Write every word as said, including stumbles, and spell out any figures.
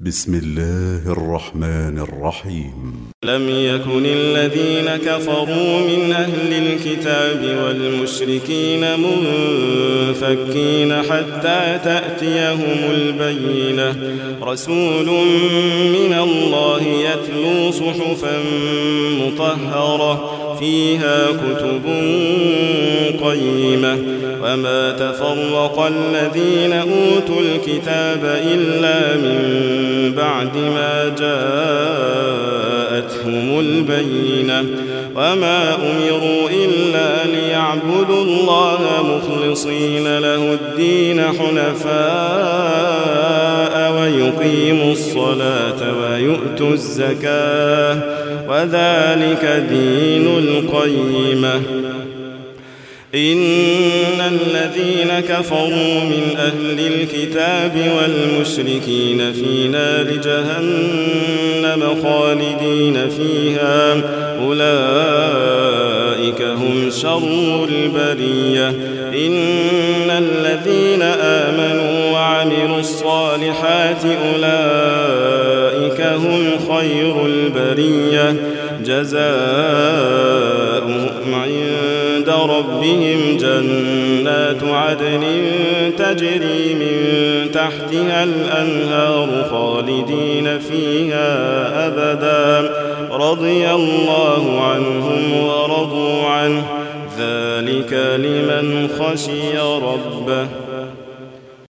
بسم الله الرحمن الرحيم. لم يكن الذين كفروا من أهل الكتاب والمشركين منفكين حتى تأتيهم البينة، رسول من الله يتلو صحفا مطهرة فيها كتب قيمة، وما تفرق الذين أوتوا الكتاب إلا من بعد ما جاءتهم البينة، وما أمروا إلا ليعبدوا الله مخلصين له الدين حنفاء ويقيموا الصلاة ويؤتوا الزكاة وذلك دين القيمة. إن الذين كفروا من أهل الكتاب والمشركين في نار جهنم خالدين فيها، أولئك هم شر البرية. إن الذين آمنوا وعملوا الصالحات أولئك هم خير البرية، جزاؤهم عند ربهم جنات عدن تجري من تحتها الأنهار خالدين فيها أبدا، رضي الله عنهم ورضوا عنه، ذلك لمن خشي ربه.